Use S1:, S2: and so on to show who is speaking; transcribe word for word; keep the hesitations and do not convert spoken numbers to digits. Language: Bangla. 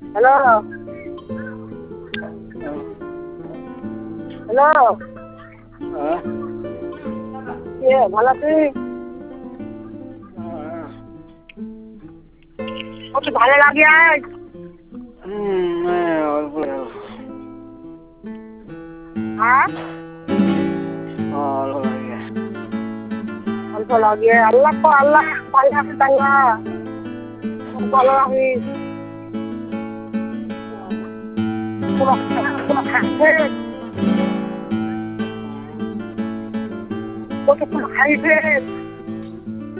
S1: হ্যালো হ্যালো
S2: হ্যাঁ
S1: কে ভালো আছিস? কত ভালো লাগে আজ
S2: হুম অল্প
S1: হ্যাঁ
S2: অল্প লাগে
S1: অল্প লাগে আল্লাহ তো আল্লাহ ভালো আছে তাল্লা ভালো রাখিস কোনো কোনো খাইছে কত কোনো খাইছে